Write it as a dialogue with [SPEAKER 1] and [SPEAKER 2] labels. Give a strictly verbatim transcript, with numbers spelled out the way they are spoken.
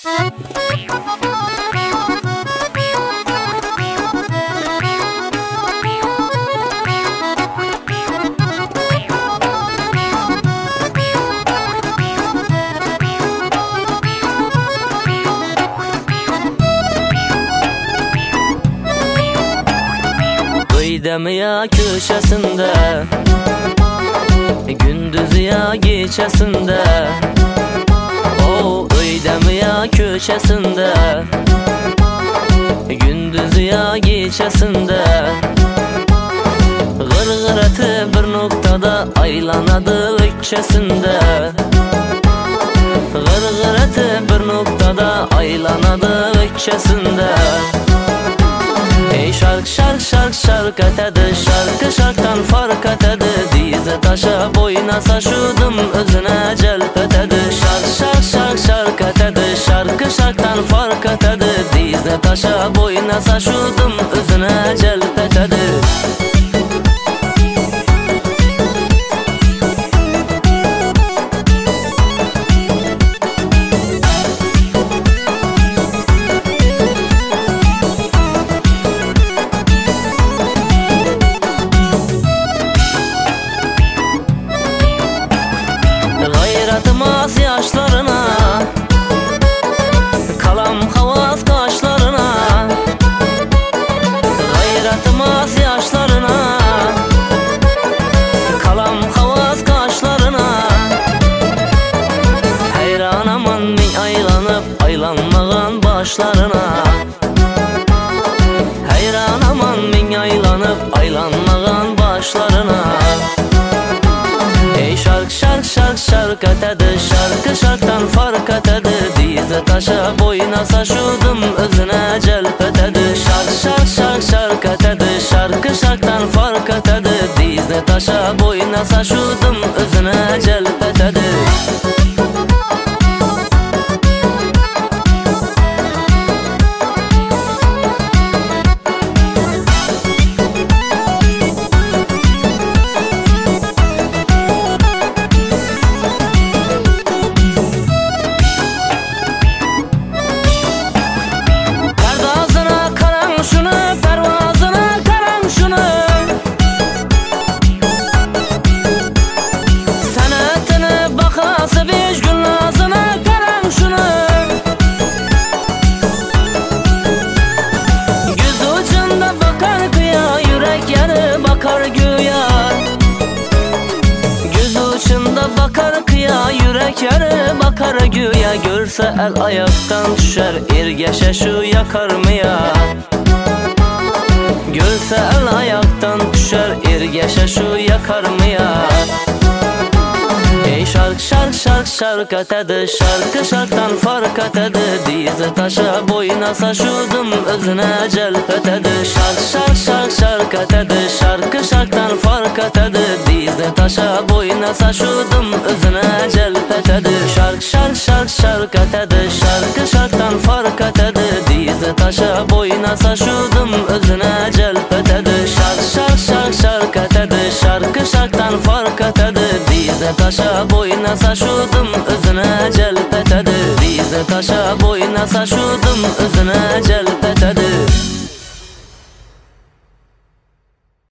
[SPEAKER 1] Demiya köşesinde, gündüz ya geçesinde. O öydemiya köşesinde, gündüz ya geçesinde. Gırgıratı bir noktada aylanadı ökçesinde. Gırgıratı bir noktada aylanadı ökçesinde. Ey şark şark şark şark etedi, şarkı şarktan fark etedi. Dize taşa boyuna saşudım, özüne celp etedi. Şark şark şark şark etedi, şarkı şarktan fark etedi. Dize taşa boyuna saşudım, özüne celp etedi. Atmaz yaşlarına, kalam havas kaşlarına. Gayratmaz yaşlarına, kalam havas kaşlarına. Hayran aman min aylanıp aylanmağan başlarına. Hayran aman min aylanıp aylanmağan başlarına. Ey şark şark şark şark etedi, şarkı şarktan fark etedi. Dize taşa boyuna saşudım, özüne celp etedi. Şark şark şark şark etedi, şarkı şarktan fark etedi. Dize taşa boyuna saşudım, özüne celp etedi. Bakar kıya, yürek yarı bakar güya. Görse el ayaktan düşer, ergeşe şu yakar mı ya? Görse el ayaktan düşer, ergeşe şu yakar mı ya? Ey şark şark şark şark etedi, şarkı şarktan fark etedi. Dize taşa boyuna saşudım, özüne celp etedi. Şark şark şark şark etedi, şarkı şarktan fark etedi. Dize taşa boyuna saşudım, özüne celp etedi. Şark şark şark şark etedi, şarkı şarktan fark etedi. Dize taşa boyuna saşudım, özüne celp etedi. Şark şark şark şark etedi, şarkı şarktan fark etedi. Dize taşa boyuna saşudım, özüne celp etedi. Dize taşa boyuna saşudım, özüne celp etedi.